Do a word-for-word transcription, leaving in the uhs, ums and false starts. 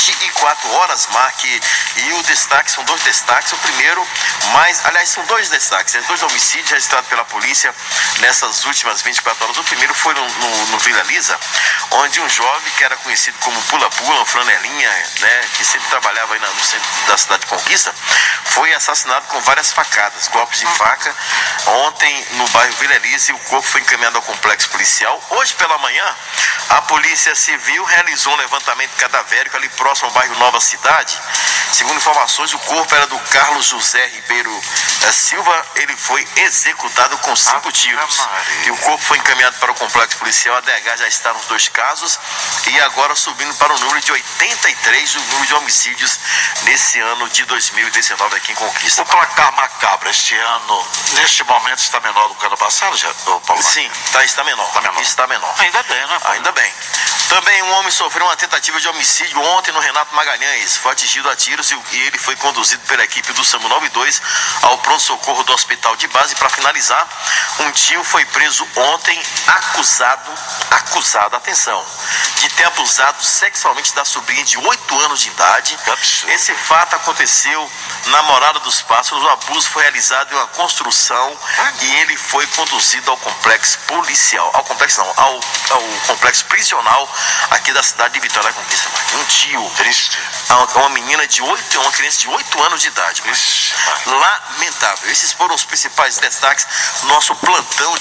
vinte e quatro horas, Mark, e o destaque, são dois destaques. O primeiro, mais, aliás, são dois destaques, né? Dois homicídios registrados pela polícia nessas últimas vinte e quatro horas. O primeiro foi no, no, no Vila Lisa, onde um jovem que era conhecido como Pula-Pula, um franelinha, né, que sempre trabalhava aí no centro da cidade de Conquista, foi assassinado com várias facadas, golpes de faca, ontem no bairro Vila Lisa, e o corpo foi encaminhado ao complexo policial. Hoje pela manhã, a Polícia Civil realizou um levantamento cadavérico ali próximo ao bairro Nova Cidade. Segundo informações, o corpo era do Carlos José Ribeiro eh, Silva. Ele foi executado com cinco ah, tiros. E o corpo foi encaminhado para o complexo policial. A D H já está nos dois casos e agora subindo para o número de oitenta e três, o número de homicídios nesse ano de dois mil e dezenove aqui em Conquista. O placar macabro este ano, neste momento, está menor do que o ano passado, já, Paulo? Sim, tá, está menor. Está menor. Está menor. Ainda bem, né, Paulo? Ainda bem. Também um homem sofreu uma tentativa de homicídio ontem no Renato Magalhães. Foi atingido a tiros e ele foi conduzido pela equipe do SAMU nove dois ao pronto-socorro do hospital de base. Para finalizar, um tio foi preso ontem acusado, acusado, atenção, de ter abusado sexualmente da sobrinha de oito anos de idade. Esse fato aconteceu na Morada dos Pássaros. O abuso foi realizado em uma construção e ele foi conduzido ao complexo policial, ao complexo não, ao, ao complexo prisional aqui da cidade de Vitória da Conquista. Um tio, triste, uma menina de oito, uma criança de oito anos de idade. Ixi, lamentável. Esses foram os principais destaques do nosso plantão